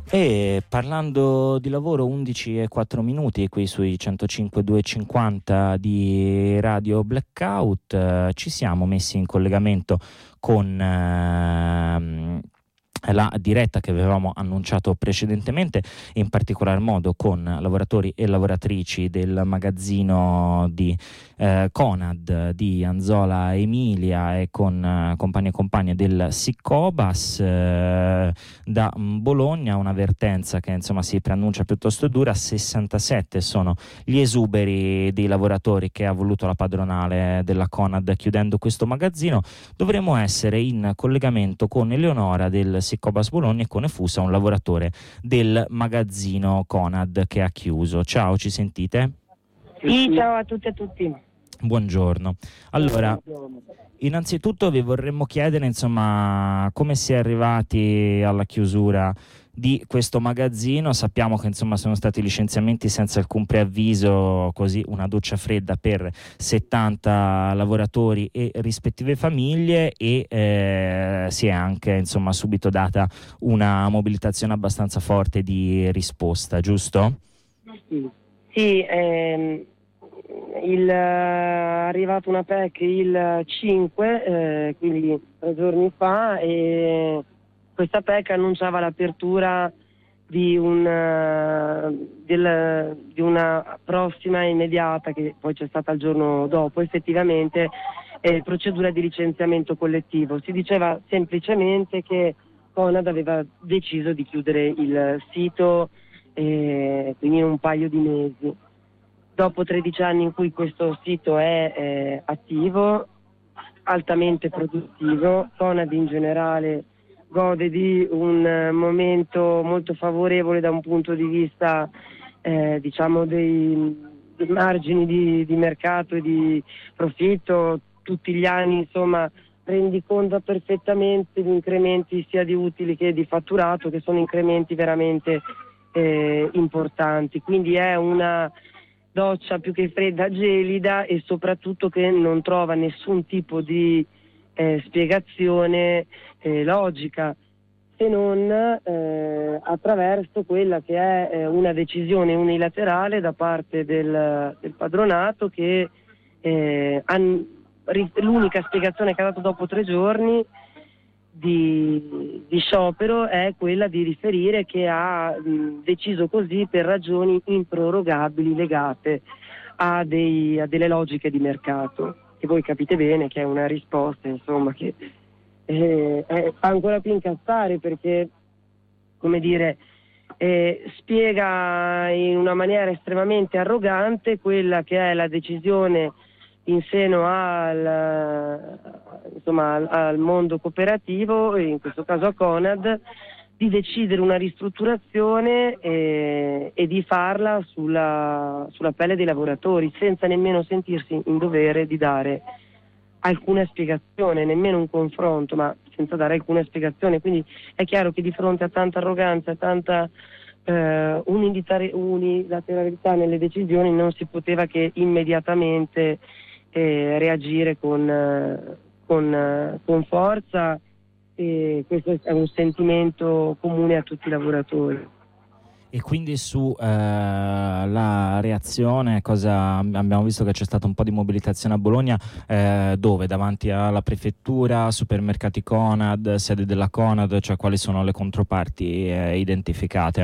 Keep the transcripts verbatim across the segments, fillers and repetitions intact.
E parlando di lavoro, undici e quattro minuti qui sui centocinque duecentocinquanta di Radio Blackout, eh, ci siamo messi in collegamento con eh, la diretta che avevamo annunciato precedentemente, in particolar modo con lavoratori e lavoratrici del magazzino di eh, Conad di Anzola Emilia e con eh, compagni e compagne del Sicobas eh, da Bologna. Una vertenza che insomma si preannuncia piuttosto dura. sessantasette sono gli esuberi dei lavoratori che ha voluto la padronale della Conad chiudendo questo magazzino. Dovremo essere in collegamento con Eleonora del Sicobas Bologna e con Efusa, un lavoratore del magazzino Conad che ha chiuso. Ciao, ci sentite? Sì, ciao a tutti e a tutti. Buongiorno. Allora, innanzitutto vi vorremmo chiedere, insomma, come si è arrivati alla chiusura di questo magazzino. Sappiamo che insomma sono stati licenziamenti senza alcun preavviso, così una doccia fredda per settanta lavoratori e rispettive famiglie, e eh, si è anche insomma subito data una mobilitazione abbastanza forte di risposta, giusto? Sì, ehm, il, è arrivata una P E C il cinque, eh, quindi tre giorni fa, e questa P E C annunciava l'apertura di, un, del, di una prossima immediata, che poi c'è stata il giorno dopo, effettivamente, eh, procedura di licenziamento collettivo. Si diceva semplicemente che Conad aveva deciso di chiudere il sito, eh, quindi in un paio di mesi. Dopo tredici anni in cui questo sito è eh, attivo, altamente produttivo, Conad in generale gode di un eh, momento molto favorevole da un punto di vista eh, diciamo dei, dei margini di, di mercato e di profitto. Tutti gli anni insomma rendiconta perfettamente gli incrementi sia di utili che di fatturato, che sono incrementi veramente eh, importanti, quindi è una doccia più che fredda gelida, e soprattutto che non trova nessun tipo di eh, spiegazione eh, logica, se non eh, attraverso quella che è eh, una decisione unilaterale da parte del, del padronato, che eh, han, l'unica spiegazione che ha dato dopo tre giorni Di, di sciopero è quella di riferire che ha mh, deciso così per ragioni improrogabili legate a, dei, a delle logiche di mercato, che voi capite bene che è una risposta insomma che eh, è, fa ancora più incazzare, perché come dire eh, spiega in una maniera estremamente arrogante quella che è la decisione in seno al, insomma, al, al mondo cooperativo, e in questo caso a Conad, di decidere una ristrutturazione e, e di farla sulla, sulla pelle dei lavoratori, senza nemmeno sentirsi in dovere di dare alcuna spiegazione, nemmeno un confronto, ma senza dare alcuna spiegazione. Quindi è chiaro che di fronte a tanta arroganza, tanta eh, unilateralità nelle decisioni, non si poteva che immediatamente Eh, reagire con, eh, con, eh, con forza, e questo è un sentimento comune a tutti i lavoratori. E quindi su eh, la reazione, cosa abbiamo visto che c'è stata un po' di mobilitazione a Bologna, eh, dove? Davanti alla prefettura, supermercati Conad, sede della Conad, cioè quali sono le controparti eh, identificate?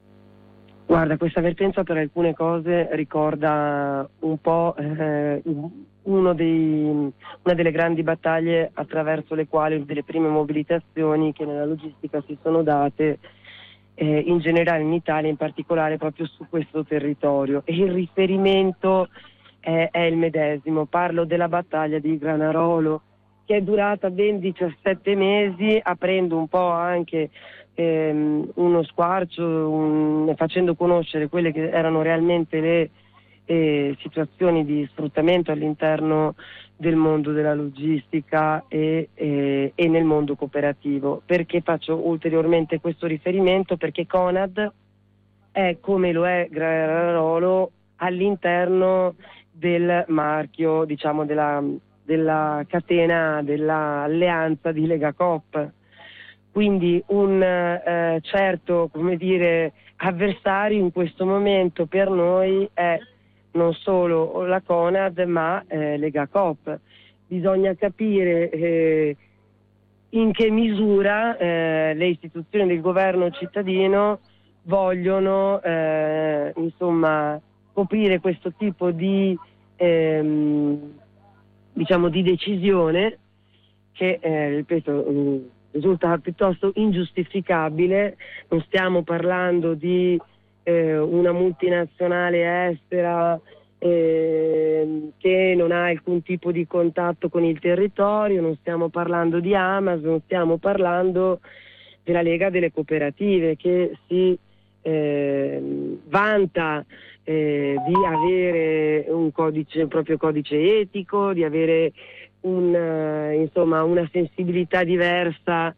Guarda, questa vertenza per alcune cose ricorda un po' eh, uno dei, una delle grandi battaglie attraverso le quali, delle prime mobilitazioni che nella logistica si sono date eh, in generale in Italia, in particolare proprio su questo territorio, e il riferimento è, è il medesimo. Parlo della battaglia di Granarolo, che è durata ben diciassette mesi, aprendo un po' anche ehm, uno squarcio, un, facendo conoscere quelle che erano realmente le eh, situazioni di sfruttamento all'interno del mondo della logistica e, e, e nel mondo cooperativo. Perché faccio ulteriormente questo riferimento? Perché Conad è, come lo è Granarolo, all'interno del marchio, diciamo, della, della catena, dell'alleanza di Legacoop. quindi un eh, certo, come dire, avversario in questo momento per noi è non solo la Conad ma eh, Legacoop. Bisogna capire eh, in che misura eh, le istituzioni del governo cittadino vogliono eh, insomma coprire questo tipo di ehm, diciamo di decisione che eh, ripeto mh, risulta piuttosto ingiustificabile. Non stiamo parlando di eh, una multinazionale estera eh, che non ha alcun tipo di contatto con il territorio, non stiamo parlando di Amazon, stiamo parlando della Lega delle Cooperative che si eh, vanta eh, di avere un codice, un proprio codice etico, di avere un, uh, insomma, una sensibilità diversa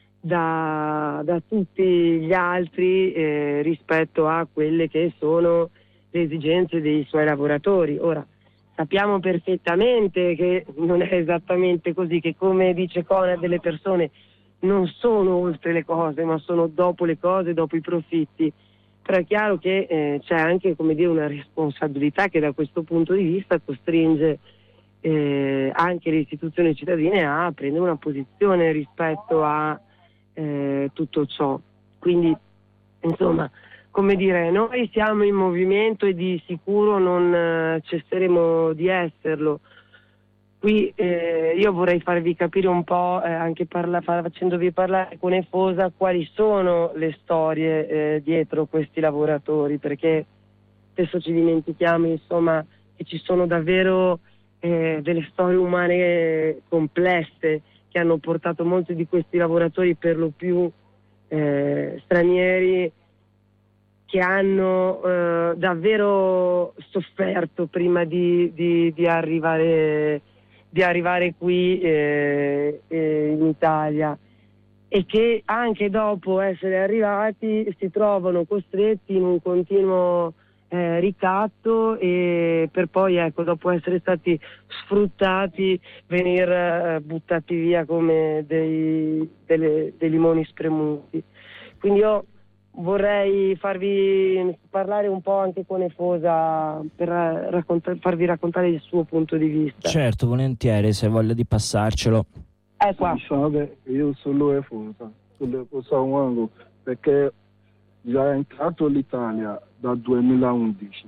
da, da tutti gli altri eh, rispetto a quelle che sono le esigenze dei suoi lavoratori. Ora, sappiamo perfettamente che non è esattamente così, che come dice Conad delle persone non sono oltre le cose, ma sono dopo le cose, dopo i profitti. Però è chiaro che eh, c'è anche, come dire, una responsabilità che da questo punto di vista costringe eh, anche le istituzioni cittadine a prendere una posizione rispetto a eh, tutto ciò. Quindi, insomma, come dire, noi siamo in movimento e di sicuro non eh, cesseremo di esserlo. Qui eh, io vorrei farvi capire un po', eh, anche parla, facendovi parlare con Efosa, quali sono le storie eh, dietro questi lavoratori, perché spesso ci dimentichiamo, insomma, che ci sono davvero eh, delle storie umane complesse che hanno portato molti di questi lavoratori, per lo più eh, stranieri, che hanno eh, davvero sofferto prima di, di, di arrivare di arrivare qui eh, eh, in Italia, e che anche dopo essere arrivati si trovano costretti in un continuo eh, ricatto, e per poi, ecco, dopo essere stati sfruttati, venir eh, buttati via come dei, delle, dei limoni spremuti. Quindi io vorrei farvi parlare un po' anche con Efosa per racconta- farvi raccontare il suo punto di vista. Certo, volentieri, se hai voglia di passarcelo. È qua. Salve, io sono Efosa, sono Efosa Wango, perché già è entrato l'Italia dal duemilaundici.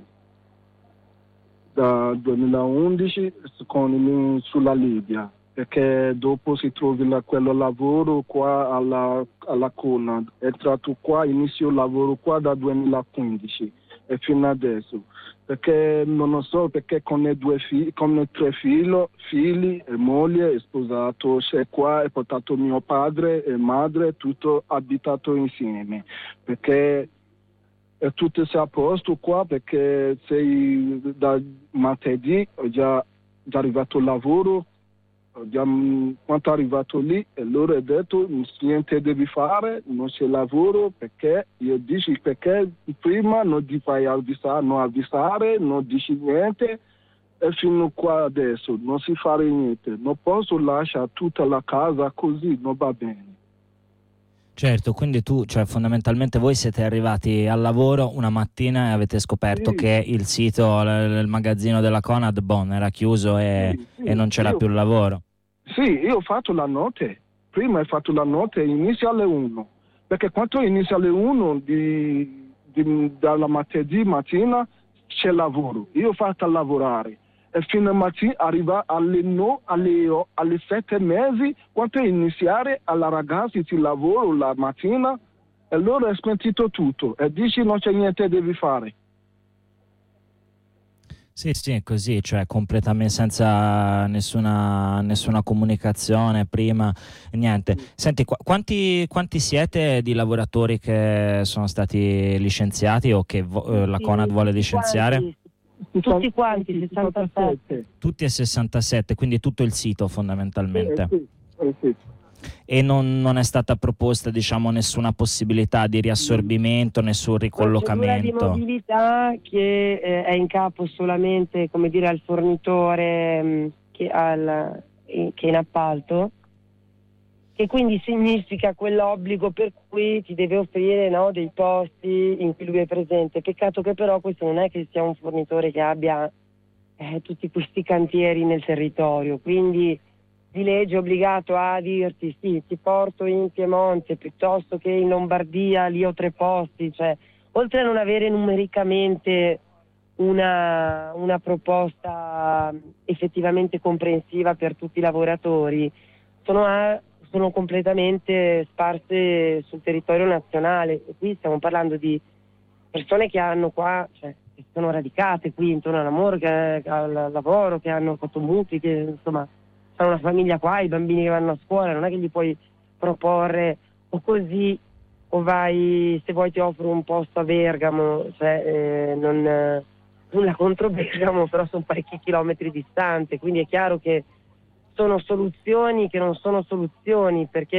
Da duemilaundici con, sulla Libia, perché dopo si trova quello lavoro qua alla, alla Conad. È entrato qua, inizio il lavoro qua dal duemilaquindici e fino adesso, perché non lo so, perché con le due figli, con le tre figli, figli e moglie, è sposato, c'è qua, è portato mio padre e madre, tutto abitato insieme, perché è tutto a posto qua, perché sei da martedì è già, già arrivato il lavoro. Quando è arrivato lì, e loro hanno detto niente devi fare, non c'è lavoro, perché io dico perché prima non ti fai avvisare, non avvisare, non dici niente, e fino qua adesso non si fa niente, non posso lasciare tutta la casa così, non va bene. Certo, quindi tu, cioè fondamentalmente voi siete arrivati al lavoro una mattina e avete scoperto sì. che il sito, l- il magazzino della Conad, bon, era chiuso e, sì, sì. e non c'era io, più il lavoro. Sì, io ho fatto la notte, prima ho fatto la notte, inizia alle uno, perché quando inizia alle uno di, di, dalla martedì mattina c'è lavoro, io ho fatto lavorare. E fino a mattina arriva alle no, alle, alle sette mesi, quando iniziare alla ragazza il lavoro la mattina, e loro è smentito tutto e dici non c'è niente devi fare. Sì, sì, è così, cioè completamente senza nessuna, nessuna comunicazione prima, niente. Senti, qu- quanti, quanti siete di lavoratori che sono stati licenziati o che vo- eh, la Conad vuole licenziare? Quanti? Tutti quanti, sessantasette. Tutti e sessantasette, quindi tutto il sito fondamentalmente. Eh, sì, eh, sì. E non, non è stata proposta, diciamo, nessuna possibilità di riassorbimento, nessun ricollocamento. Procedura di mobilità che eh, è in capo solamente, come dire, al fornitore mh, che, al, eh, che è in appalto, che quindi significa quell'obbligo per cui ti deve offrire, no, dei posti in cui lui è presente. Peccato che però questo non è che sia un fornitore che abbia eh, tutti questi cantieri nel territorio, quindi di legge è obbligato a dirti sì, ti porto in Piemonte piuttosto che in Lombardia, lì ho tre posti, cioè oltre a non avere numericamente una, una proposta effettivamente comprensiva per tutti i lavoratori, sono a sono completamente sparse sul territorio nazionale, e qui stiamo parlando di persone che hanno qua, cioè che sono radicate qui intorno al lavoro, che, al lavoro, che hanno fatto mutui, che insomma hanno una famiglia qua, i bambini che vanno a scuola, non è che gli puoi proporre o così o vai, se vuoi ti offro un posto a Bergamo, cioè eh, non, eh, nulla contro Bergamo, però sono parecchi chilometri distante, quindi è chiaro che sono soluzioni che non sono soluzioni, perché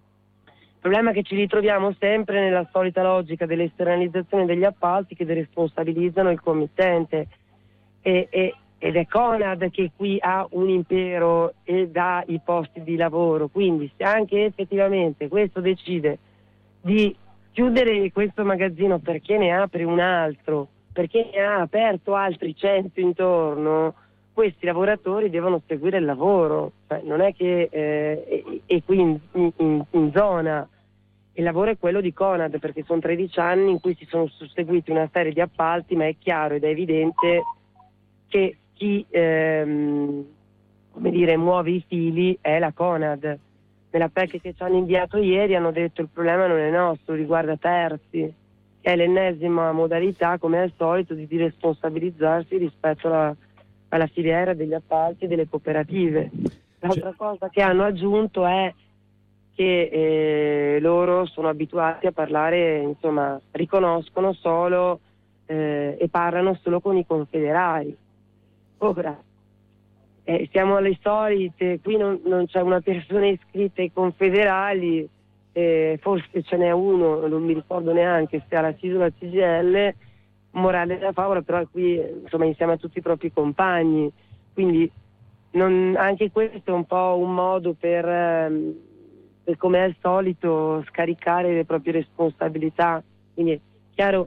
il problema è che ci ritroviamo sempre nella solita logica dell'esternalizzazione degli appalti che deresponsabilizzano il committente e, e, ed è Conad che qui ha un impero e dà i posti di lavoro, quindi se anche effettivamente questo decide di chiudere questo magazzino perché ne apre un altro, perché ne ha aperto altri cento intorno, questi lavoratori devono seguire il lavoro, cioè, non è che eh, e, e qui in, in, in zona il lavoro è quello di Conad, perché sono tredici anni in cui si sono susseguiti una serie di appalti, ma è chiaro ed è evidente che chi ehm, come dire, muove i fili è la Conad. Nella P E C che ci hanno inviato ieri hanno detto il problema non è nostro, riguarda terzi, è l'ennesima modalità, come al solito, di diresponsabilizzarsi rispetto alla alla filiera degli appalti e delle cooperative. L'altra cosa che hanno aggiunto è che eh, loro sono abituati a parlare, insomma, riconoscono solo eh, e parlano solo con i confederali. Ora, eh, siamo alle solite, qui non, non c'è una persona iscritta ai confederali, eh, forse ce n'è uno, non mi ricordo neanche se alla C I S O o alla C G I L, morale da favola, però è qui insomma insieme a tutti i propri compagni, quindi non, anche questo è un po' un modo per, ehm, per come al solito scaricare le proprie responsabilità. Quindi è chiaro,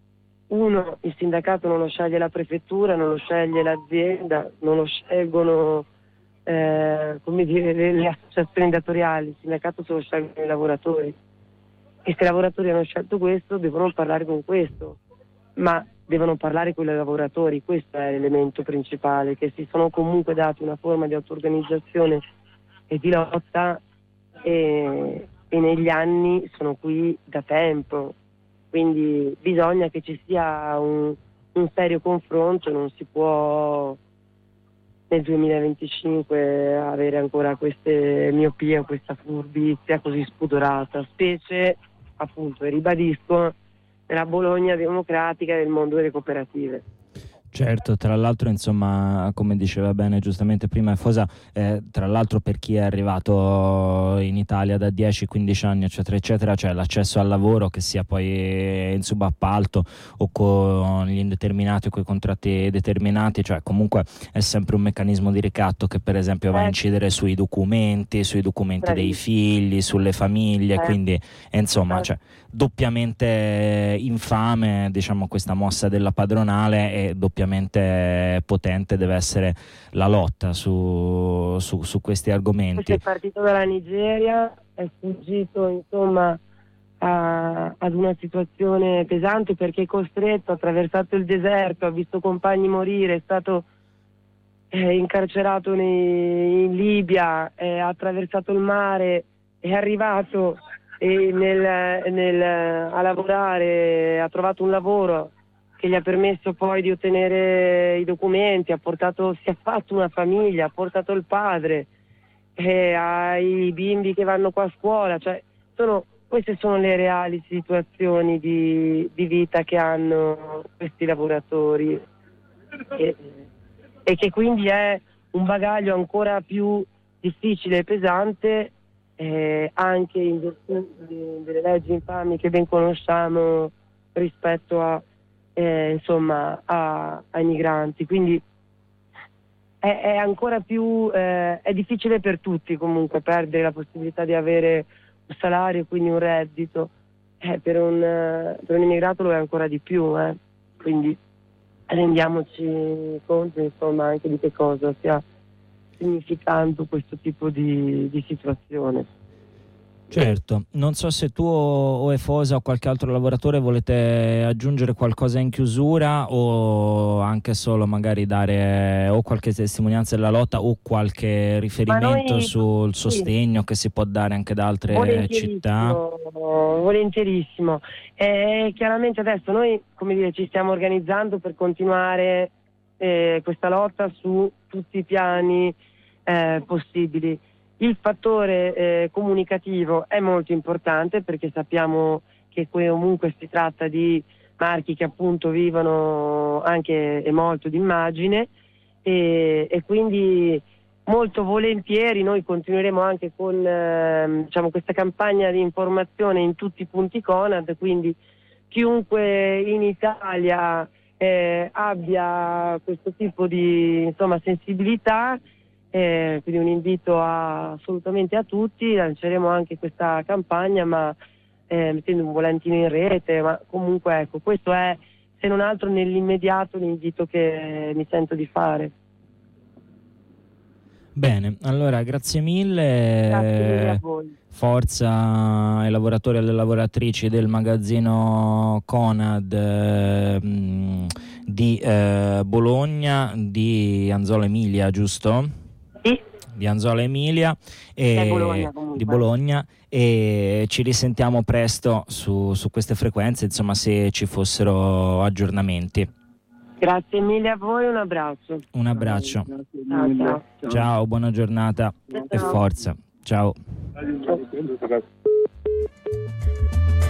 uno, il sindacato non lo sceglie la prefettura, non lo sceglie l'azienda, non lo scelgono eh, come dire, le, le associazioni datoriali, il sindacato se lo scelgono i lavoratori, e se i lavoratori hanno scelto questo devono parlare con questo, ma devono parlare con i lavoratori, questo è l'elemento principale, che si sono comunque dati una forma di auto-organizzazione e di lotta e, e negli anni sono qui da tempo, quindi bisogna che ci sia un, un serio confronto, non si può nel duemilaventicinque avere ancora queste miopie, questa furbizia così spudorata, specie appunto, e ribadisco, della Bologna democratica e del mondo delle cooperative. Certo, tra l'altro, insomma, come diceva bene giustamente prima Fosa, eh, tra l'altro per chi è arrivato in Italia da dieci quindici anni, eccetera, eccetera, cioè l'accesso al lavoro, che sia poi in subappalto o con gli indeterminati o con i contratti determinati, cioè comunque è sempre un meccanismo di ricatto che per esempio va a incidere sui documenti, sui documenti Bravissimo. dei figli, sulle famiglie, eh. quindi insomma, eh. cioè, doppiamente infame, diciamo, questa mossa della padronale, e doppiamente potente deve essere la lotta su, su, su questi argomenti. È partito dalla Nigeria, è sfuggito insomma a, ad una situazione pesante perché è costretto, ha attraversato il deserto, ha visto compagni morire, è stato eh, incarcerato nei, in Libia, eh, ha attraversato il mare, è arrivato e nel, nel, a lavorare, ha trovato un lavoro che gli ha permesso poi di ottenere i documenti, ha portato, si è fatto una famiglia, ha portato il padre, eh, ha i bimbi che vanno qua a scuola, cioè sono, queste sono le reali situazioni di, di vita che hanno questi lavoratori e, e che quindi è un bagaglio ancora più difficile e pesante, eh, anche in virtù delle leggi infami che ben conosciamo rispetto a Eh, insomma a, ai migranti, quindi è, è ancora più, eh, è difficile per tutti comunque perdere la possibilità di avere un salario, quindi un reddito. Eh, per, un, per un immigrato lo è ancora di più, eh. Quindi rendiamoci conto insomma anche di che cosa stia significando questo tipo di, di situazione. Certo, non so se tu o Efosa o qualche altro lavoratore volete aggiungere qualcosa in chiusura o anche solo magari dare o qualche testimonianza della lotta o qualche riferimento noi, sul sostegno sì. che si può dare anche da altre città. Volentierissimo. Eh, chiaramente adesso noi, come dire, ci stiamo organizzando per continuare eh, questa lotta su tutti i piani eh, possibili. Il fattore eh, comunicativo è molto importante perché sappiamo che comunque si tratta di marchi che appunto vivono anche e molto di immagine e, e quindi molto volentieri noi continueremo anche con eh, diciamo questa campagna di informazione in tutti i punti Conad, quindi chiunque in Italia eh, abbia questo tipo di insomma sensibilità. Eh, quindi un invito a, assolutamente a tutti, lanceremo anche questa campagna ma eh, mettendo un volantino in rete, ma comunque ecco questo è se non altro nell'immediato l'invito che mi sento di fare. Bene, allora grazie mille, grazie mille a voi. Forza ai lavoratori e alle lavoratrici del magazzino Conad eh, di eh, Bologna, di Anzola Emilia, giusto? Sì. Di Anzola Emilia e Bologna, di Bologna e ci risentiamo presto su, su queste frequenze, insomma, se ci fossero aggiornamenti. Grazie mille a voi, un abbraccio. Un abbraccio. Ciao, ciao. Ciao, buona giornata ciao. E forza. Ciao. Ciao.